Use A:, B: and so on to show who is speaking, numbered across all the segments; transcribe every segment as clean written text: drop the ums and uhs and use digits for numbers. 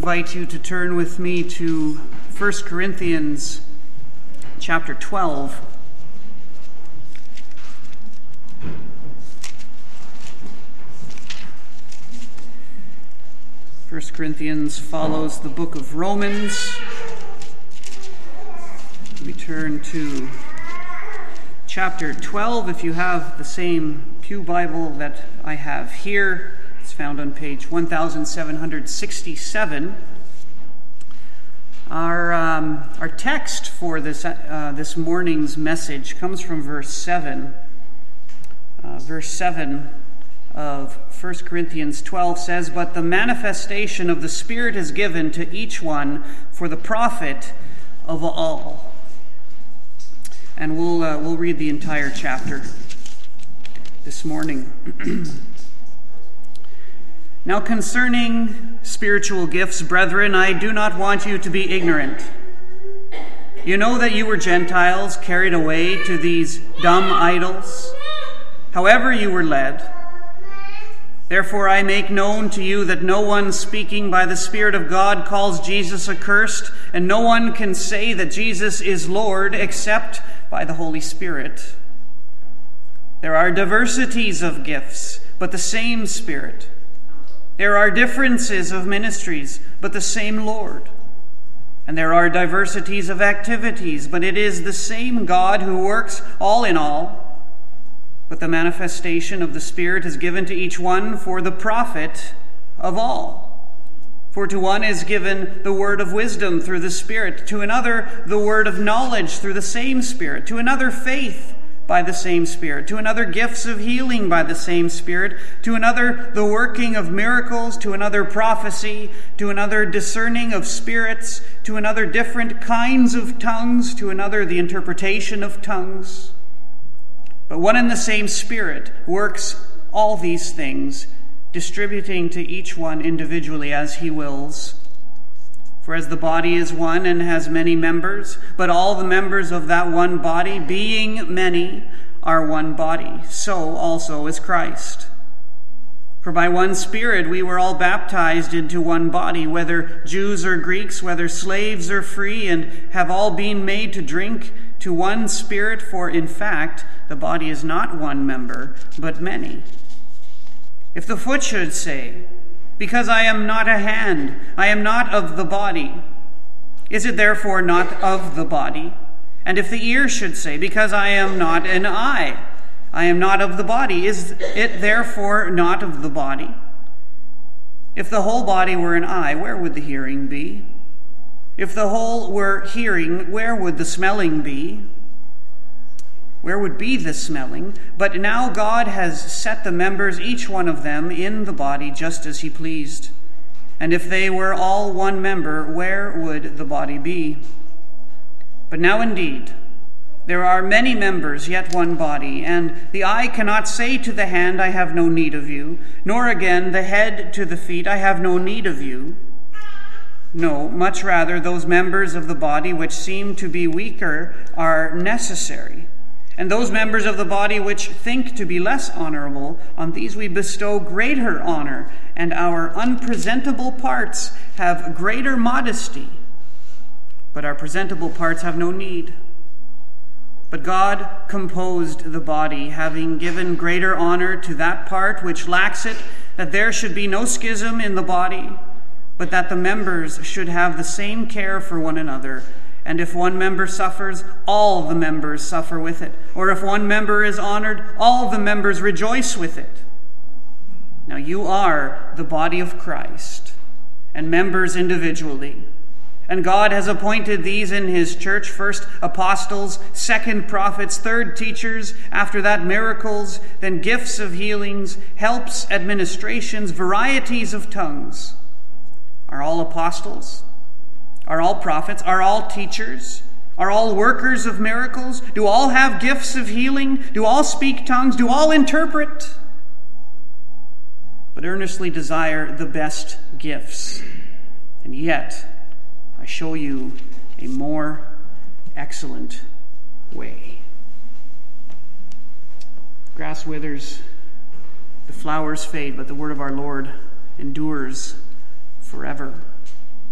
A: invite you to turn with me to 1 Corinthians chapter 12. First Corinthians follows the book of Romans. We turn to chapter 12. If you have the same Pew Bible that I have here, it's found on page 1767. Our text for this morning's message comes from verse 7. Verse 7 of 1 Corinthians 12 says, "But the manifestation of the Spirit is given to each one for the profit of all." And we'll read the entire chapter this morning. "Now concerning spiritual gifts, brethren, I do not want you to be ignorant. You know that you were Gentiles carried away to these dumb idols, however you were led. Therefore I make known to you that no one speaking by the Spirit of God calls Jesus accursed, and no one can say that Jesus is Lord except by the Holy Spirit. There are diversities of gifts, but the same Spirit. There are differences of ministries, but the same Lord. And there are diversities of activities, but it is the same God who works all in all. But the manifestation of the Spirit is given to each one for the profit of all. For to one is given the word of wisdom through the Spirit, to another the word of knowledge through the same Spirit, to another faith by the same Spirit, to another gifts of healing by the same Spirit, to another the working of miracles, to another prophecy, to another discerning of spirits, to another different kinds of tongues, to another the interpretation of tongues. But one and the same Spirit works all these things, distributing to each one individually as he wills. For as the body is one and has many members, but all the members of that one body, being many, are one body, so also is Christ. For by one Spirit we were all baptized into one body, whether Jews or Greeks, whether slaves or free, and have all been made to drink to one Spirit, for in fact the body is not one member, but many. If the foot should say, 'Because I am not a hand, I am not of the body,' is it therefore not of the body? And if the ear should say, 'Because I am not an eye, I am not of the body,' is it therefore not of the body? If the whole body were an eye, where would the hearing be? If the whole were hearing, where would the smelling be? Where would be the smelling? But now God has set the members, each one of them, in the body just as he pleased. And if they were all one member, where would the body be? But now indeed, there are many members, yet one body. And the eye cannot say to the hand, 'I have no need of you,' nor again the head to the feet, 'I have no need of you.' No, much rather those members of the body which seem to be weaker are necessary. And those members of the body which think to be less honorable, on these we bestow greater honor, and our unpresentable parts have greater modesty. But our presentable parts have no need. But God composed the body, having given greater honor to that part which lacks it, that there should be no schism in the body, but that the members should have the same care for one another. And if one member suffers, all the members suffer with it. Or if one member is honored, all the members rejoice with it. Now you are the body of Christ, and members individually. And God has appointed these in his church, first apostles, second prophets, third teachers, after that miracles, then gifts of healings, helps, administrations, varieties of tongues. Are all apostles? Are all prophets? Are all teachers? Are all workers of miracles? Do all have gifts of healing? Do all speak tongues? Do all interpret? But earnestly desire the best gifts. And yet, I show you a more excellent way. Grass withers, the flowers fade, but the word of our Lord endures forever.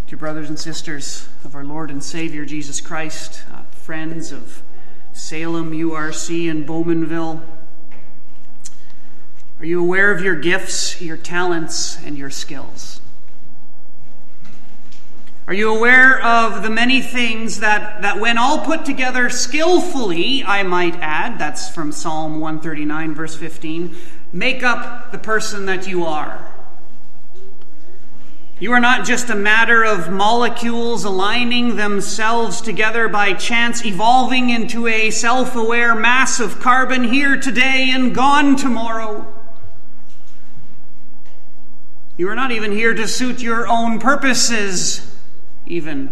A: Dear brothers and sisters of our Lord and Savior Jesus Christ, friends of Salem, URC, and Bowmanville, are you aware of your gifts, your talents, and your skills? Are you aware of the many things that when all put together skillfully, I might add, that's from Psalm 139, verse 15, make up the person that you are? You are not just a matter of molecules aligning themselves together by chance, evolving into a self-aware mass of carbon here today and gone tomorrow. You are not even here to suit your own purposes, even.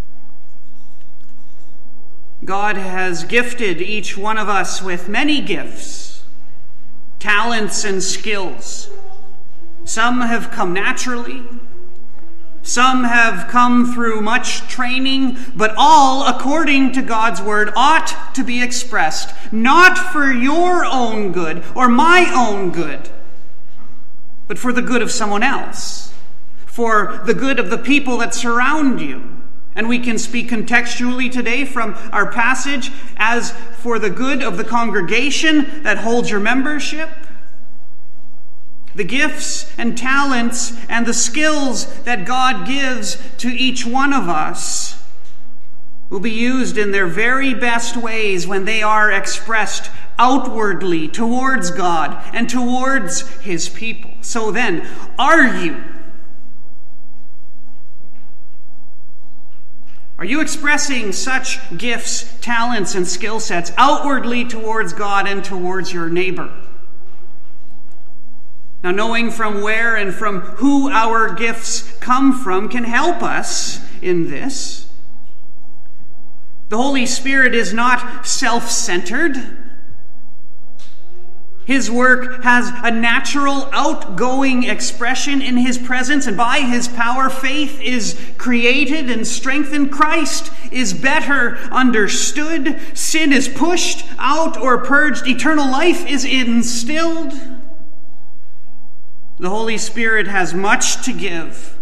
A: God has gifted each one of us with many gifts, talents, and skills. Some have come naturally. Some have come through much training, but all, according to God's word, ought to be expressed, not for your own good or my own good, but for the good of someone else, for the good of the people that surround you. And we can speak contextually today from our passage as for the good of the congregation that holds your membership. The gifts and talents and the skills that God gives to each one of us will be used in their very best ways when they are expressed outwardly towards God and towards His people. So then, are you expressing such gifts, talents, and skill sets outwardly towards God and towards your neighbor? Now, knowing from where and from who our gifts come from can help us in this. The Holy Spirit is not self-centered. His work has a natural, outgoing expression in His presence, and by His power, faith is created and strengthened. Christ is better understood. Sin is pushed out or purged. Eternal life is instilled. The Holy Spirit has much to give.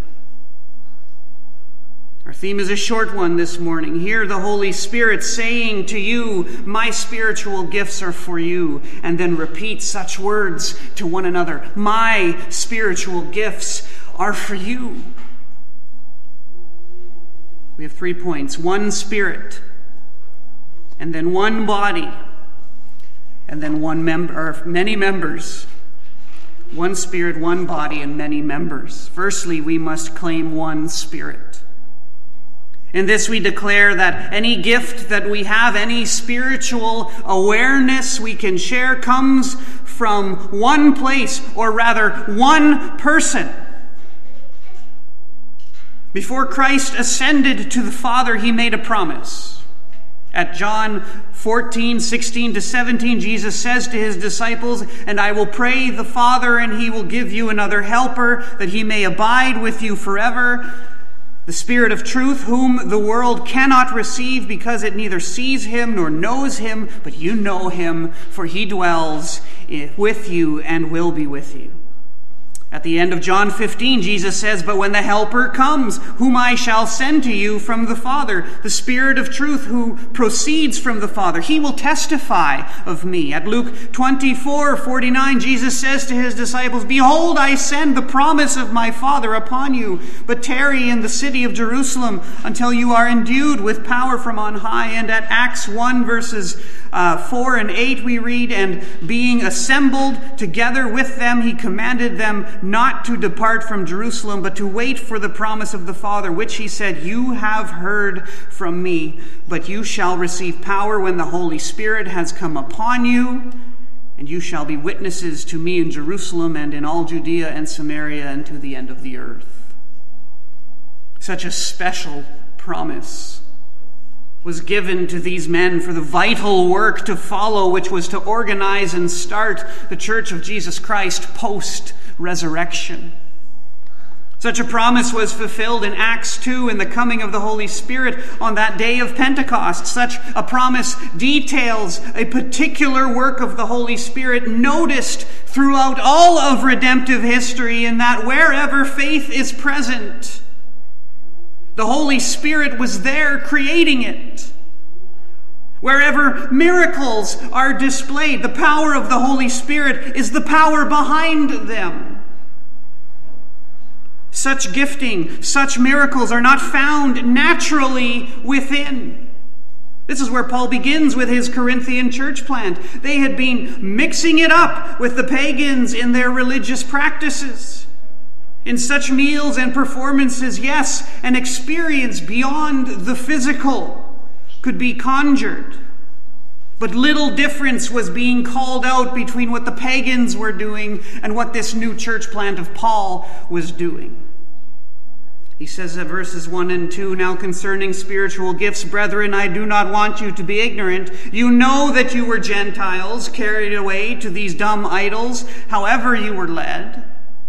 A: Our theme is a short one this morning. Hear the Holy Spirit saying to you, my spiritual gifts are for you. And then repeat such words to one another. My spiritual gifts are for you. We have 3 points. One Spirit, and then one body, and then many members. One Spirit, one body, and many members. Firstly, we must claim one Spirit. In this we declare that any gift that we have, any spiritual awareness we can share comes from one place, or rather one person. Before Christ ascended to the Father, He made a promise. At John 14:16-17, Jesus says to His disciples, "And I will pray the Father, and He will give you another helper, that He may abide with you forever. The Spirit of truth, whom the world cannot receive because it neither sees Him nor knows Him, but you know Him, for He dwells with you and will be with you." At the end of John 15, Jesus says, "But when the Helper comes, whom I shall send to you from the Father, the Spirit of truth who proceeds from the Father, He will testify of me." At Luke 24:49, Jesus says to His disciples, "Behold, I send the promise of my Father upon you, but tarry in the city of Jerusalem until you are endued with power from on high." And at Acts 1, verses 4 and 8, we read, "And being assembled together with them, He commanded them not to depart from Jerusalem, but to wait for the promise of the Father, which He said, 'You have heard from me, but you shall receive power when the Holy Spirit has come upon you, and you shall be witnesses to me in Jerusalem and in all Judea and Samaria and to the end of the earth.'" Such a special promise was given to these men for the vital work to follow, which was to organize and start the Church of Jesus Christ post-resurrection. Such a promise was fulfilled in Acts 2 in the coming of the Holy Spirit on that day of Pentecost. Such a promise details a particular work of the Holy Spirit noticed throughout all of redemptive history, in that wherever faith is present, The Holy Spirit was there creating it. Wherever miracles are displayed, the power of the Holy Spirit is the power behind them. Such gifting, such miracles are not found naturally within. This is where Paul begins with his Corinthian church plant. They had been mixing it up with the pagans in their religious practices. In such meals and performances, yes, an experience beyond the physical could be conjured. But little difference was being called out between what the pagans were doing and what this new church plant of Paul was doing. He says at verses 1 and 2, "Now concerning spiritual gifts, brethren, I do not want you to be ignorant. You know that you were Gentiles, carried away to these dumb idols, however you were led."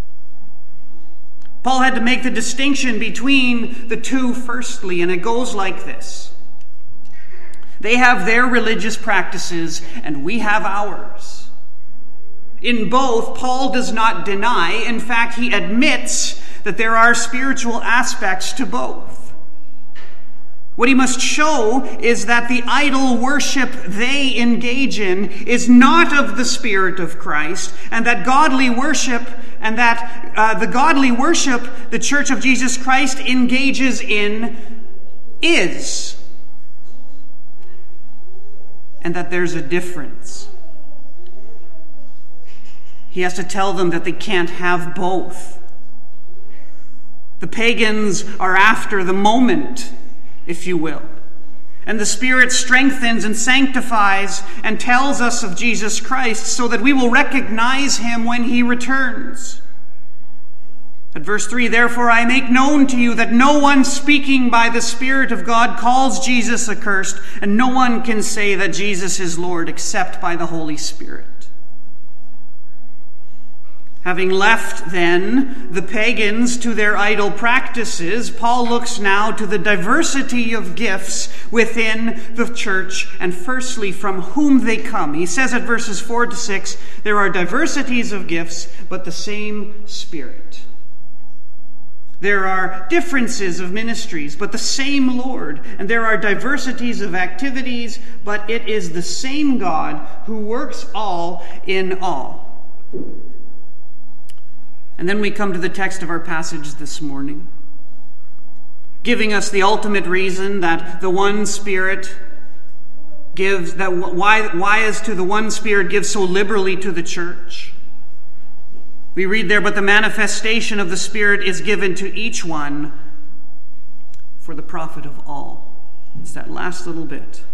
A: Paul had to make the distinction between the two firstly, and it goes like this. They have their religious practices, and we have ours. In both, Paul does not deny. In fact, he admits that there are spiritual aspects to both. What he must show is that the idol worship they engage in is not of the Spirit of Christ, and that godly worship, and that the godly worship the Church of Jesus Christ engages in is. And that there's a difference. He has to tell them that they can't have both. The pagans are after the moment, if you will. And the Spirit strengthens and sanctifies and tells us of Jesus Christ so that we will recognize him when he returns. At verse 3, "Therefore I make known to you that no one speaking by the Spirit of God calls Jesus accursed, and no one can say that Jesus is Lord except by the Holy Spirit." Having left, then, the pagans to their idol practices, Paul looks now to the diversity of gifts within the church, and firstly, from whom they come. He says at verses 4 to 6, "There are diversities of gifts, but the same Spirit. There are differences of ministries, but the same Lord. And there are diversities of activities, but it is the same God who works all in all." And then we come to the text of our passage this morning, giving us the ultimate reason that the one Spirit gives, that why as to the one Spirit gives so liberally to the church. We read there, "But the manifestation of the Spirit is given to each one for the profit of all." It's that last little bit.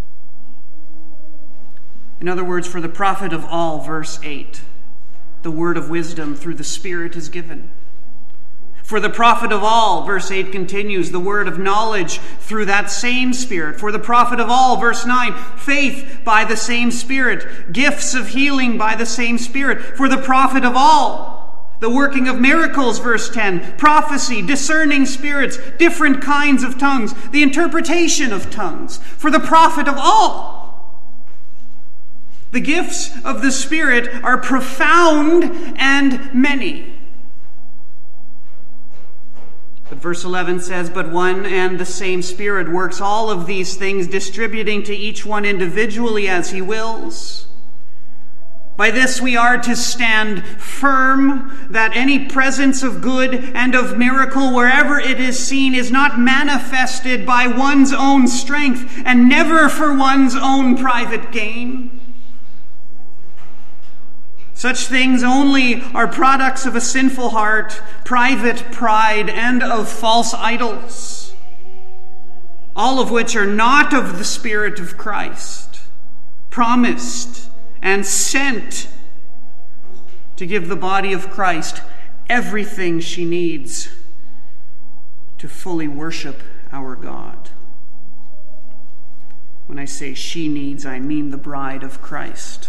A: In other words, for the profit of all, verse 8. The word of wisdom through the Spirit is given. For the profit of all, verse 8 continues, the word of knowledge through that same Spirit. For the profit of all, verse 9, faith by the same Spirit. Gifts of healing by the same Spirit. For the profit of all, the working of miracles, verse 10. Prophecy, discerning spirits, different kinds of tongues. The interpretation of tongues. For the profit of all. The gifts of the Spirit are profound and many. But verse 11 says, "But one and the same Spirit works all of these things, distributing to each one individually as he wills. By this we are to stand firm, that any presence of good and of miracle, wherever it is seen, is not manifested by one's own strength, and never for one's own private gain. Such things only are products of a sinful heart, private pride, and of false idols, all of which are not of the Spirit of Christ, promised and sent to give the body of Christ everything she needs to fully worship our God." When I say she needs, I mean the bride of Christ.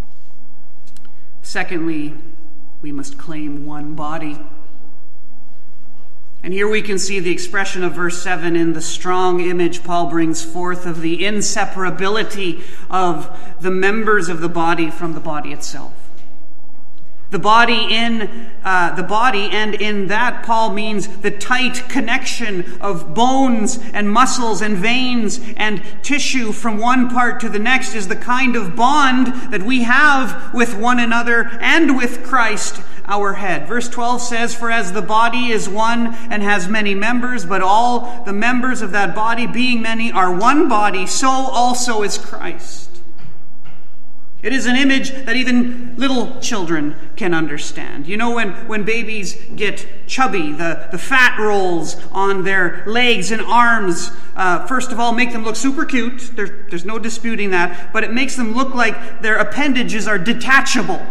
A: Secondly, we must claim one body. And here we can see the expression of verse 7 in the strong image Paul brings forth of the inseparability of the members of the body from the body itself. The body and in that, Paul means the tight connection of bones and muscles and veins and tissue from one part to the next is the kind of bond that we have with one another and with Christ, our head. Verse 12 says, "For as the body is one and has many members, but all the members of that body, being many, are one body, so also is Christ." It is an image that even little children can understand. You know, when babies get chubby, the fat rolls on their legs and arms, first of all, make them look super cute. There's no disputing that. But it makes them look like their appendages are detachable.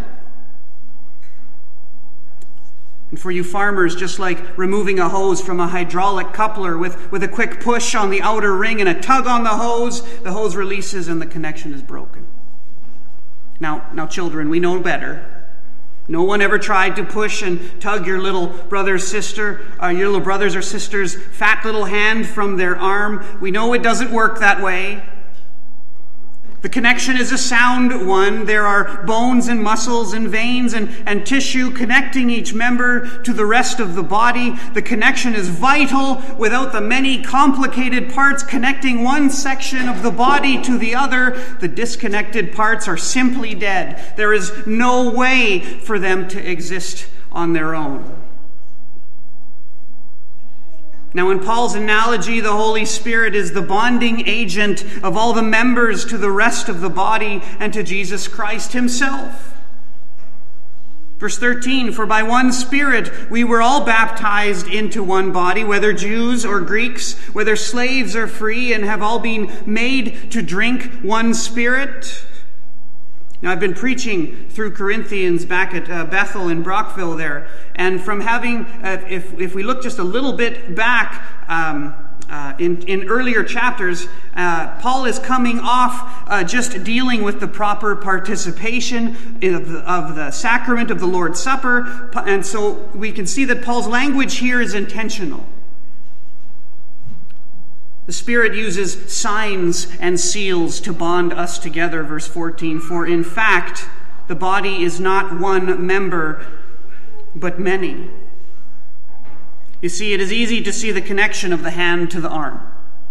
A: And for you farmers, just like removing a hose from a hydraulic coupler with a quick push on the outer ring and a tug on the hose releases and the connection is broken. Now, children, we know better. No one ever tried to push and tug your little brother's or sister's fat little hand from their arm. We know it doesn't work that way. The connection is a sound one. There are bones and muscles and veins and tissue connecting each member to the rest of the body. The connection is vital. Without the many complicated parts connecting one section of the body to the other, the disconnected parts are simply dead. There is no way for them to exist on their own. Now, in Paul's analogy, the Holy Spirit is the bonding agent of all the members to the rest of the body and to Jesus Christ himself. Verse 13, "For by one Spirit we were all baptized into one body, whether Jews or Greeks, whether slaves or free, and have all been made to drink one Spirit." Now, I've been preaching through Corinthians back at Bethel in Brockville there. And from having, if we look just a little bit back in earlier chapters, Paul is coming off just dealing with the proper participation of the sacrament of the Lord's Supper. And so we can see that Paul's language here is intentional. The Spirit uses signs and seals to bond us together, verse 14. "For in fact, the body is not one member, but many." You see, it is easy to see the connection of the hand to the arm.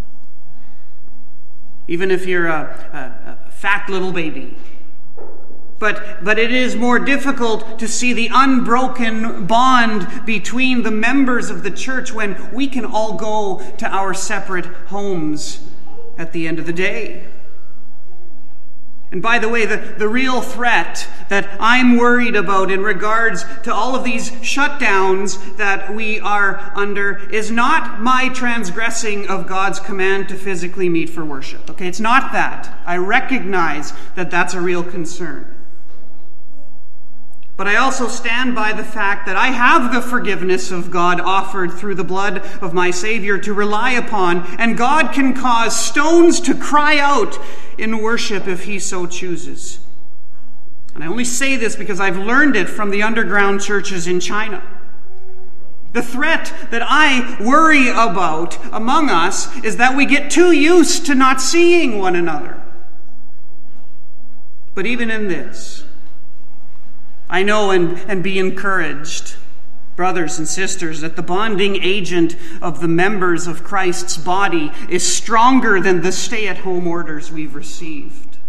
A: Even if you're a fat little baby. But it is more difficult to see the unbroken bond between the members of the church when we can all go to our separate homes at the end of the day. And by the way, the real threat that I'm worried about in regards to all of these shutdowns that we are under is not my transgressing of God's command to physically meet for worship. Okay, it's not that. I recognize that that's a real concern. But I also stand by the fact that I have the forgiveness of God offered through the blood of my Savior to rely upon, and God can cause stones to cry out in worship if he so chooses. And I only say this because I've learned it from the underground churches in China. The threat that I worry about among us is that we get too used to not seeing one another. But even in this, I know and be encouraged, brothers and sisters, that the bonding agent of the members of Christ's body is stronger than the stay-at-home orders we've received.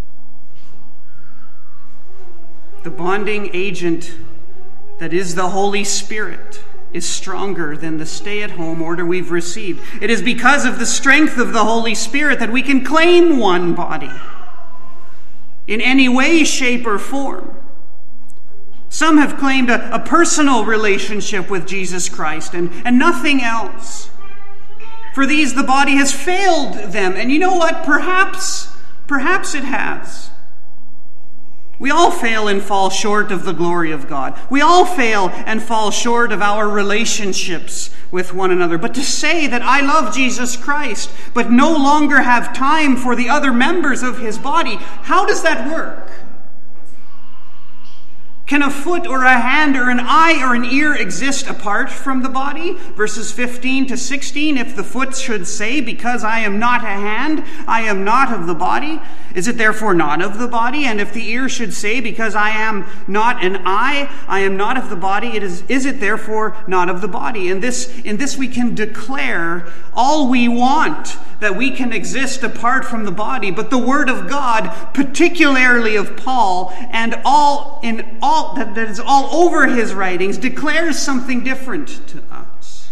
A: The bonding agent that is the Holy Spirit is stronger than the stay-at-home order we've received. It is because of the strength of the Holy Spirit that we can claim one body in any way, shape, or form. Some have claimed a personal relationship with Jesus Christ and nothing else. For these, the body has failed them. And you know what? Perhaps it has. We all fail and fall short of the glory of God. We all fail and fall short of our relationships with one another. But to say that I love Jesus Christ, but no longer have time for the other members of his body, how does that work? Can a foot or a hand or an eye or an ear exist apart from the body? Verses 15 to 16, if the foot should say, because I am not a hand, I am not of the body, is it therefore not of the body? And if the ear should say, because I am not an eye, I am not of the body, is it therefore not of the body? In this we can declare all we want, that we can exist apart from the body, but the Word of God, particularly of Paul, and that is all over his writings, declares something different to us.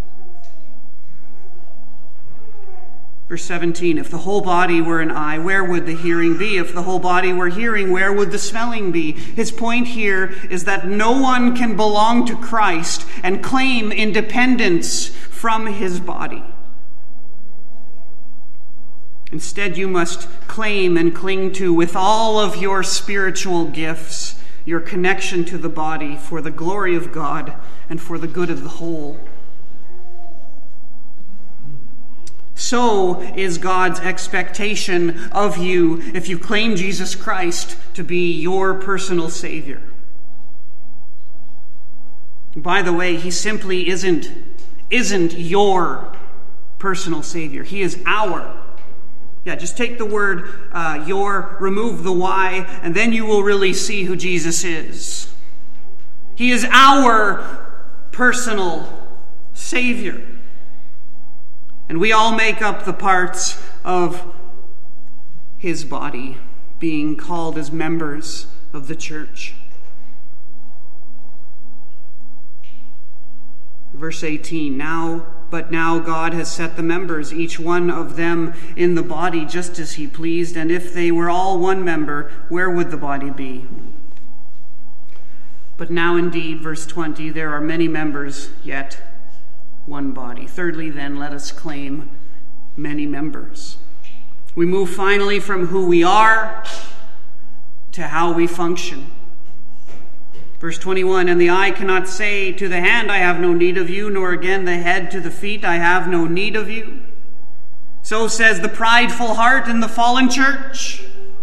A: Verse 17, if the whole body were an eye, where would the hearing be? If the whole body were hearing, where would the smelling be? His point here is that no one can belong to Christ and claim independence from his body. Instead, you must claim and cling to, with all of your spiritual gifts, your connection to the body for the glory of God and for the good of the whole. So is God's expectation of you if you claim Jesus Christ to be your personal Savior. By the way, he simply isn't your personal Savior. He is our. Yeah, just take the word your, remove the y, and then you will really see who Jesus is. He is our personal Savior. And we all make up the parts of his body, being called as members of the church. Verse 18, But now God has set the members, each one of them in the body, just as he pleased. And if they were all one member, where would the body be? But now indeed, verse 20, there are many members, yet one body. Thirdly, then, let us claim many members. We move finally from who we are to how we function. Verse 21, and the eye cannot say to the hand, I have no need of you, nor again the head to the feet, I have no need of you. So says the prideful heart in the fallen church.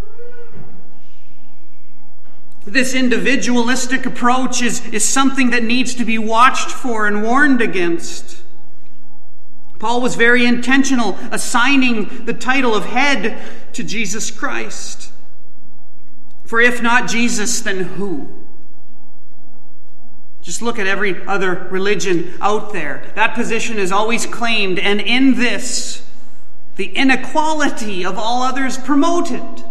A: This individualistic approach is something that needs to be watched for and warned against. Paul was very intentional assigning the title of head to Jesus Christ. For if not Jesus, then who? Just look at every other religion out there. That position is always claimed, and in this, the inequality of all others promoted.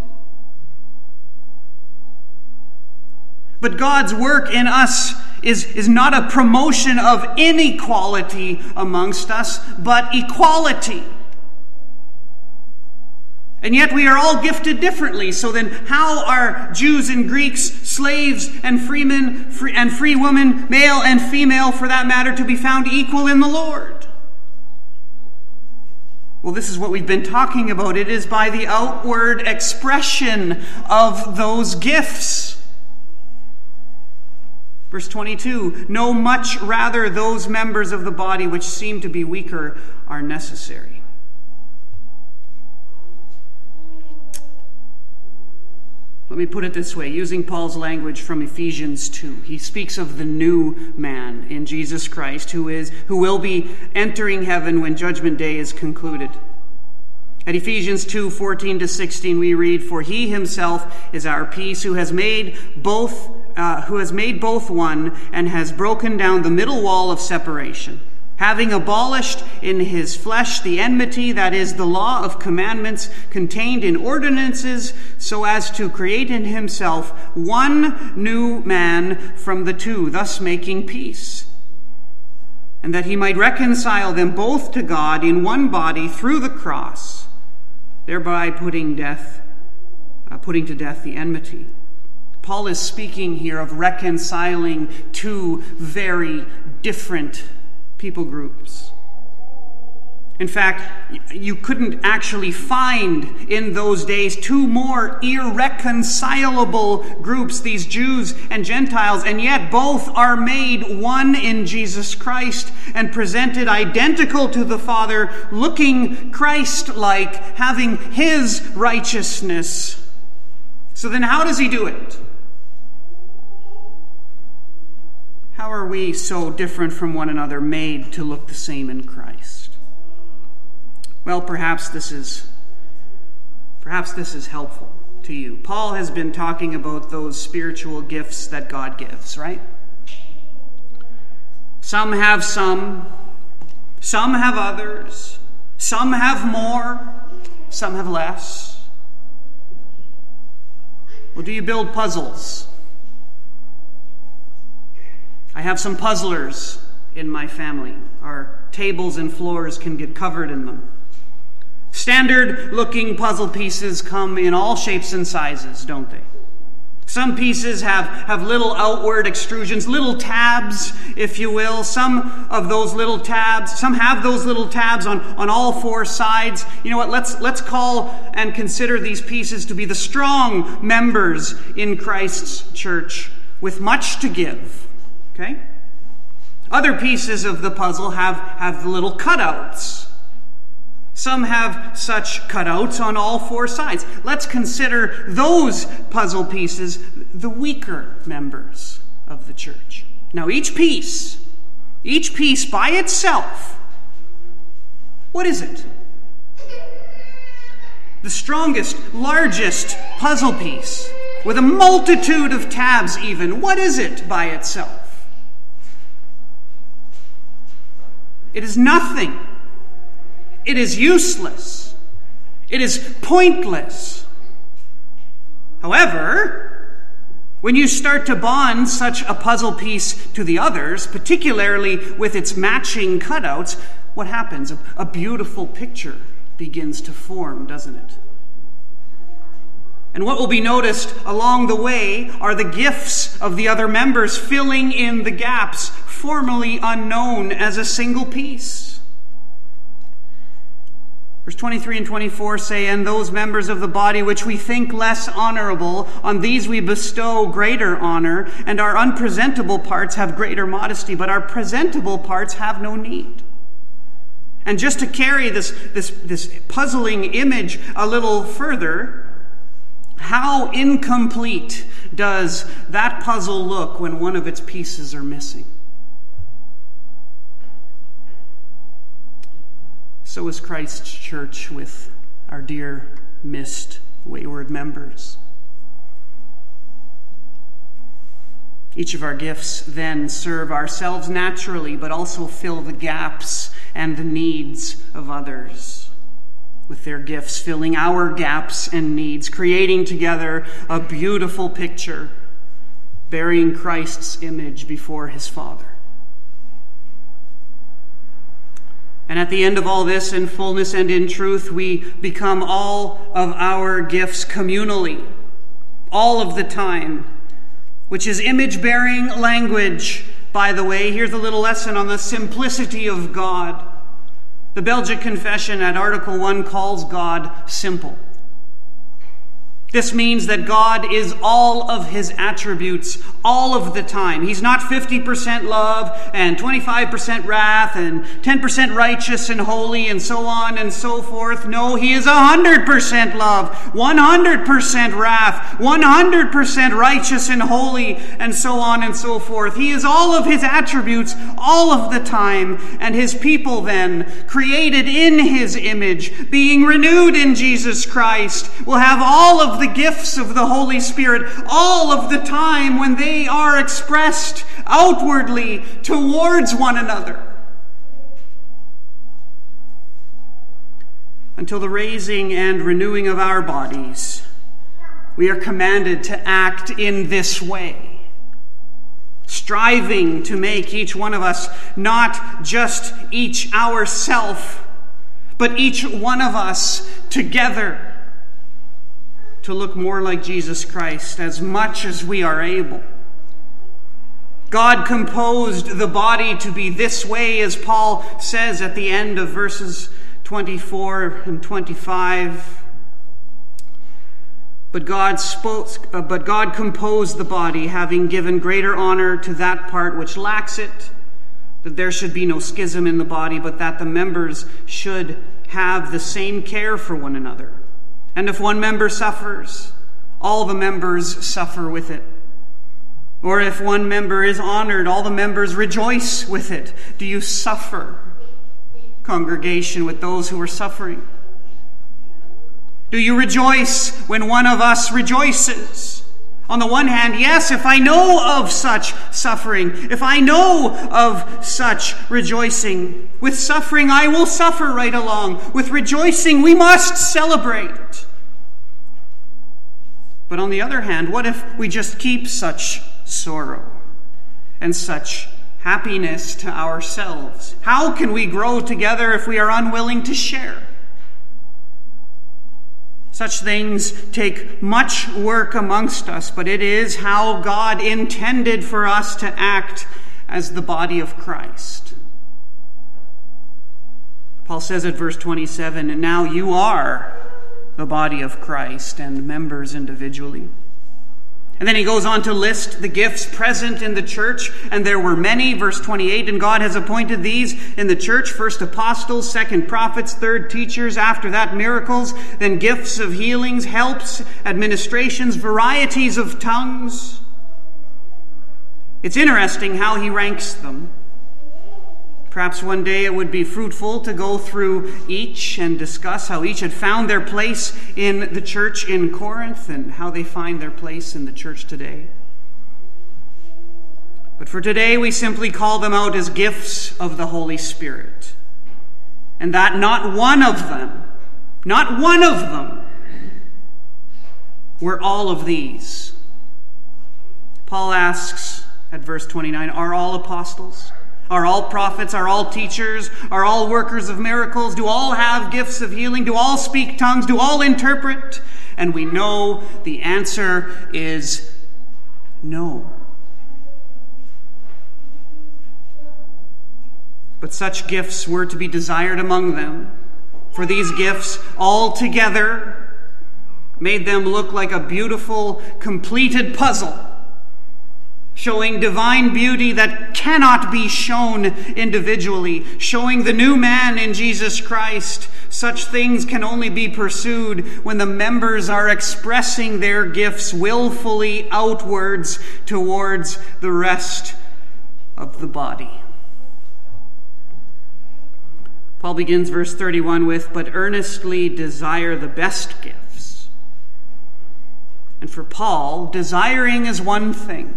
A: But God's work in us is not a promotion of inequality amongst us, but equality. And yet we are all gifted differently. So then how are Jews and Greeks, slaves and freemen, and free women, male and female for that matter, to be found equal in the Lord? Well, this is what we've been talking about. It is by the outward expression of those gifts. Verse 22, no, much rather those members of the body which seem to be weaker are necessary. Let me put it this way, using Paul's language from Ephesians 2. He speaks of the new man in Jesus Christ who will be entering heaven when Judgment Day is concluded. At Ephesians 2:14-16 we read, for he himself is our peace, who has made both one, and has broken down the middle wall of separation, having abolished in his flesh the enmity, that is, the law of commandments contained in ordinances, so as to create in himself one new man from the two, thus making peace. And that he might reconcile them both to God in one body through the cross, thereby putting to death the enmity. Paul is speaking here of reconciling two very different people groups. In fact, you couldn't actually find in those days two more irreconcilable groups, these Jews and Gentiles, and yet both are made one in Jesus Christ and presented identical to the Father, looking Christ-like, having his righteousness. So then how does he do it? How are we so different from one another, made to look the same in Christ? Well, perhaps this is helpful to you. Paul has been talking about those spiritual gifts that God gives, right? Some have some have others, some have more, some have less. Well, do you build puzzles? I have some puzzlers in my family. Our tables and floors can get covered in them. Standard-looking puzzle pieces come in all shapes and sizes, don't they? Some pieces have little outward extrusions, little tabs, if you will. Some have those little tabs on all four sides. You know what? Let's call and consider these pieces to be the strong members in Christ's church with much to give. Okay? Other pieces of the puzzle have the little cutouts. Some have such cutouts on all four sides. Let's consider those puzzle pieces the weaker members of the church. Now, each piece by itself, what is it? The strongest, largest puzzle piece, with a multitude of tabs even, what is it by itself? It is nothing. It is useless. It is pointless. However, when you start to bond such a puzzle piece to the others, particularly with its matching cutouts, what happens? A beautiful picture begins to form, doesn't it? And what will be noticed along the way are the gifts of the other members filling in the gaps formerly unknown as a single piece. Verse 23 and 24 say, "And those members of the body which we think less honorable, on these we bestow greater honor, and our unpresentable parts have greater modesty, but our presentable parts have no need." And just to carry this puzzling image a little further, how incomplete does that puzzle look when one of its pieces are missing? So is Christ's church with our dear, missed, wayward members. Each of our gifts then serve ourselves naturally, but also fill the gaps and the needs of others, with their gifts filling our gaps and needs, creating together a beautiful picture, bearing Christ's image before his Father. And at the end of all this, in fullness and in truth, we become all of our gifts communally, all of the time, which is image-bearing language, by the way. Here's a little lesson on the simplicity of God. The Belgic Confession at Article 1 calls God simple. This means that God is all of his attributes all of the time. He's not 50% love and 25% wrath and 10% righteous and holy and so on and so forth. No, he is 100% love, 100% wrath, 100% righteous and holy and so on and so forth. He is all of his attributes all of the time. And his people then, created in his image, being renewed in Jesus Christ, will have all of the gifts of the Holy Spirit all of the time when they are expressed outwardly towards one another. Until the raising and renewing of our bodies, we are commanded to act in this way, striving to make each one of us not just each ourself, but each one of us together, to look more like Jesus Christ as much as we are able. God composed the body to be this way, as Paul says at the end of verses 24 and 25. But God composed the body, having given greater honor to that part which lacks it, that there should be no schism in the body, but that the members should have the same care for one another. And if one member suffers, all the members suffer with it. Or if one member is honored, all the members rejoice with it. Do you suffer, congregation, with those who are suffering? Do you rejoice when one of us rejoices? On the one hand, yes, if I know of such suffering, if I know of such rejoicing, with suffering I will suffer right along. With rejoicing we must celebrate. But on the other hand, what if we just keep such sorrow and such happiness to ourselves? How can we grow together if we are unwilling to share? Such things take much work amongst us, but it is how God intended for us to act as the body of Christ. Paul says at verse 27, "And now you are the body of Christ and members individually." And then he goes on to list the gifts present in the church, and there were many. Verse 28, "And God has appointed these in the church, first apostles, second prophets, third teachers, after that miracles, then gifts of healings, helps, administrations, varieties of tongues." It's interesting how he ranks them. Perhaps one day it would be fruitful to go through each and discuss how each had found their place in the church in Corinth and how they find their place in the church today. But for today, we simply call them out as gifts of the Holy Spirit. And that not one of them were all of these. Paul asks at verse 29, "Are all apostles? Are all prophets? Are all teachers? Are all workers of miracles? Do all have gifts of healing? Do all speak tongues? Do all interpret?" And we know the answer is no. But such gifts were to be desired among them, for these gifts all together made them look like a beautiful, completed puzzle, showing divine beauty that cannot be shown individually, showing the new man in Jesus Christ. Such things can only be pursued when the members are expressing their gifts willfully outwards towards the rest of the body. Paul begins verse 31 with, "But earnestly desire the best gifts." And for Paul, desiring is one thing.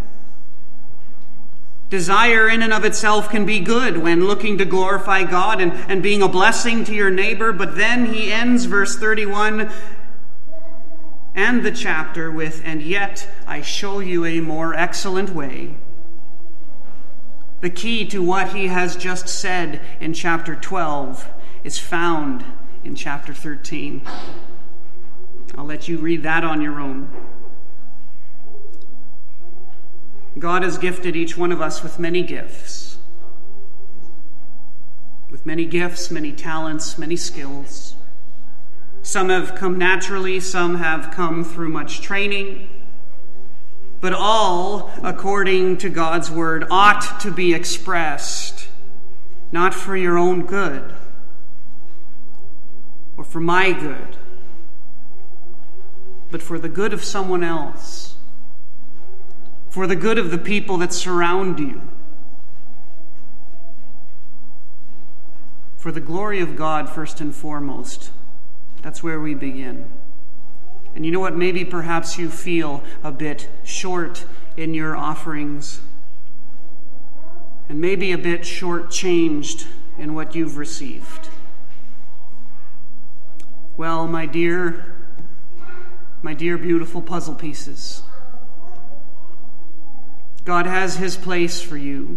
A: Desire in and of itself can be good when looking to glorify God and being a blessing to your neighbor. But then he ends verse 31 and the chapter with, "And yet I show you a more excellent way." The key to what he has just said in chapter 12 is found in chapter 13. I'll let you read that on your own. God has gifted each one of us with many gifts. With many gifts, many talents, many skills. Some have come naturally, some have come through much training. But all, according to God's word, ought to be expressed, not for your own good or for my good, but for the good of someone else. For the good of the people that surround you. For the glory of God, first and foremost. That's where we begin. And you know what? Maybe perhaps you feel a bit short in your offerings. And maybe a bit shortchanged in what you've received. Well, my dear beautiful puzzle pieces, God has his place for you.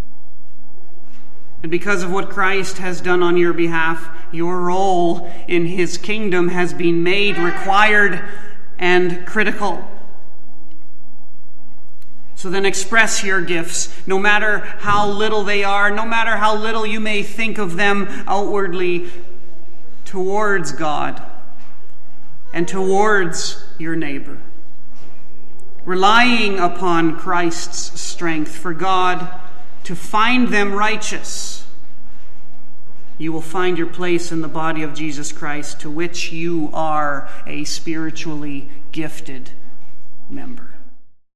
A: And because of what Christ has done on your behalf, your role in his kingdom has been made required and critical. So then express your gifts, no matter how little they are, no matter how little you may think of them outwardly, towards God and towards your neighbor. Relying upon Christ's strength for God to find them righteous, you will find your place in the body of Jesus Christ, to which you are a spiritually gifted member.